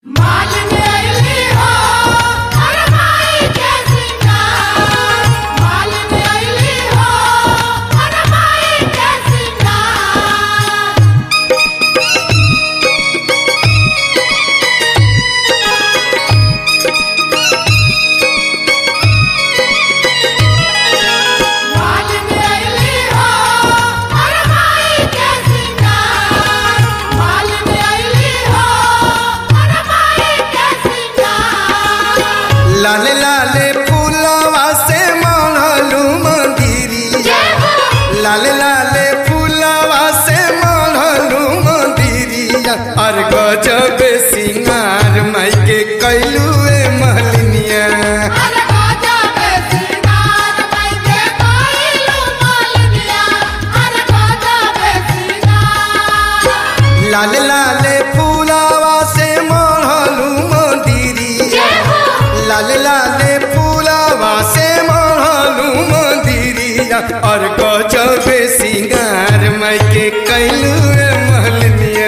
लाले लाले फूलवा से मढ़लू मंदिरिया, लाले लाले फूलवा से मढ़लू मंदिरिया, और गजब सिंगार माई के कैलू महलिनिया। लाले लाले फूलवा से मढ़लू मंदिरिया, लाले लाले फूलवा से मढ़लू मंदिरिया, और गजब सिंगार माई के कैलू महलिनिया।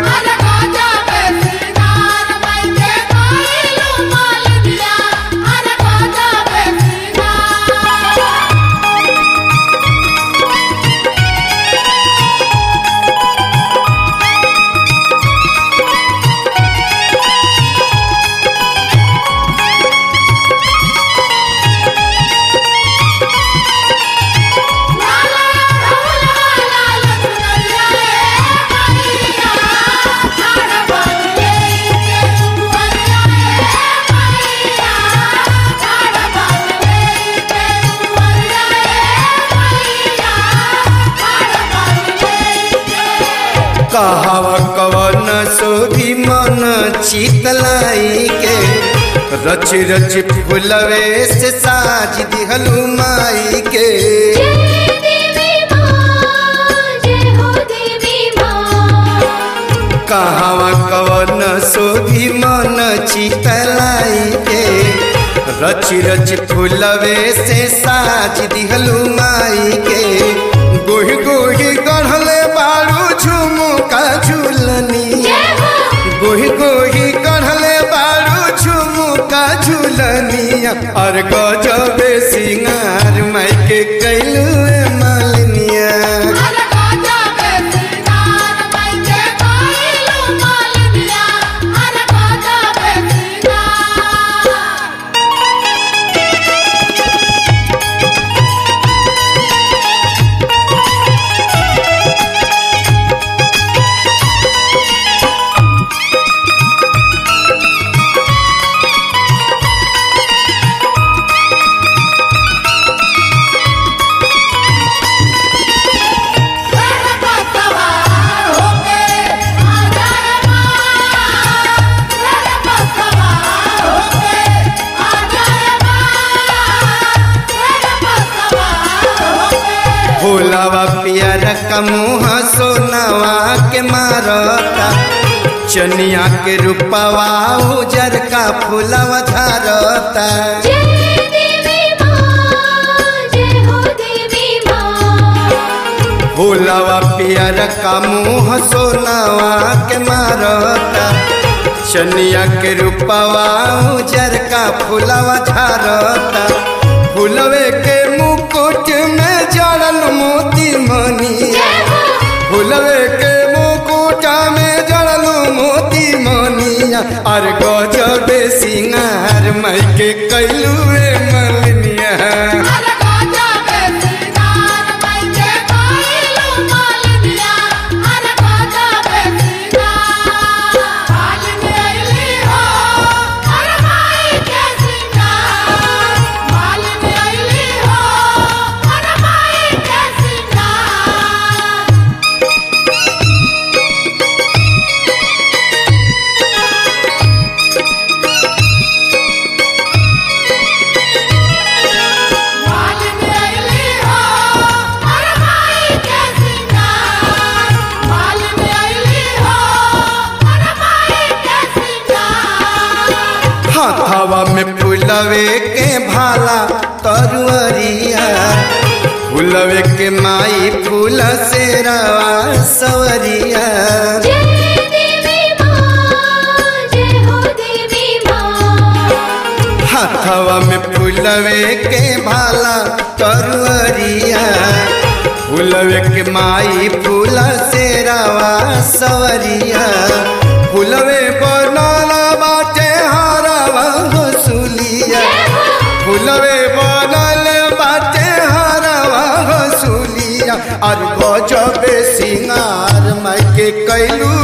कहवा कवन सोभी मन चितलाई के, रच रच फुलवे से साज दिहलू माई के। कहवा कवन सोभी मन चितलाई के, रच रच फुलवे से साज दिहलू माई के। गोही गोही गढ़ले बारू झुमुका झूलनिया, गोही गोही गढ़ले बारू झुमुका झूलनिया, और गजब सिंगार माई के कैलू मालिनिया। भोलावा पियर का मुँह सोनावा के मारता, चनिया के रूपवा उजर का फूलवा झारता। भोलावा पियर का मुँह सोनावा के मारता, चनिया के रूपवा उजर का फूलवा झारता। फूलवे के मुकुट में जड़ल मोती मनिया, फूलवे के मुकुट में जड़ल मोती मनिया, और गजब सिंगार माई के कैलू मलिनिया। हवा में फूलवे के भाला तरुअरिया, फूलवे के माई फूल से रवा सवरिया। हाथवा में फूलवे के भाला तरुअरिया फूलवे के माई फूल से रावा सवरिया फूलवे बनाना बाटे हारावा हसूलिया फूलवे बनल बाटे हारावा हसूलिया और गजबे सिंगार माई के कैलू